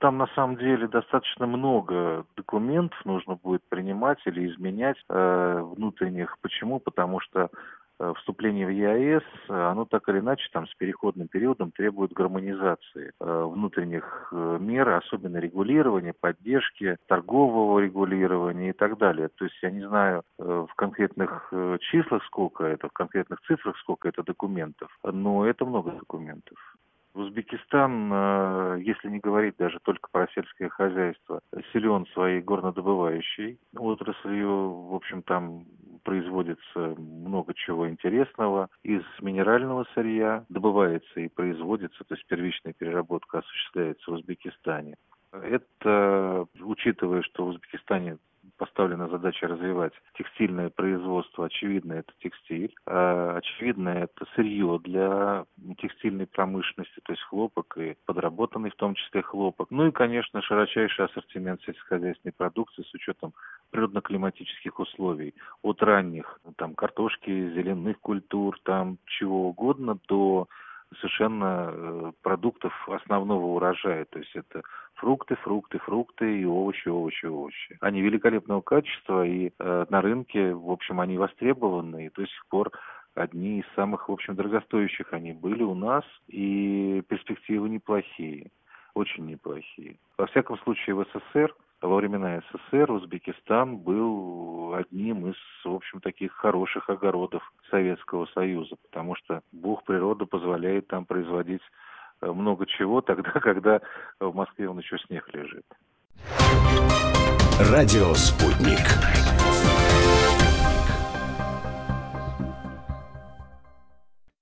там на самом деле достаточно много документов нужно будет принимать или изменять внутренних. Почему? Потому что вступление в ЕАЭС, оно так или иначе там с переходным периодом требует гармонизации внутренних мер, особенно регулирования, поддержки, торгового регулирования и так далее. То есть я не знаю в конкретных числах сколько это, в конкретных цифрах сколько это документов, но это много документов. Узбекистан, если не говорить даже только про сельское хозяйство, силен своей горнодобывающей отраслью. В общем, там производится много чего интересного. Из минерального сырья добывается и производится, то есть первичная переработка осуществляется в Узбекистане. Это, учитывая, что в Узбекистане поставлена задача развивать текстильное производство, очевидно, это текстиль, очевидно, это сырье для текстильной промышленности, то есть хлопок и подработанный в том числе хлопок. Ну и, конечно, широчайший ассортимент сельскохозяйственной продукции с учетом природно-климатических условий. От ранних там картошки, зеленых культур, там чего угодно, до совершенно продуктов основного урожая. То есть это фрукты и овощи. Они великолепного качества и на рынке, в общем, они востребованы и до сих пор одни из самых, в общем, дорогостоящих они были у нас, и перспективы неплохие, очень неплохие. Во всяком случае, в СССР, во времена СССР Узбекистан был одним из, в общем, таких хороших огородов Советского Союза, потому что Бог, природа позволяет там производить много чего тогда, когда в Москве он еще снег лежит. Радио «Спутник».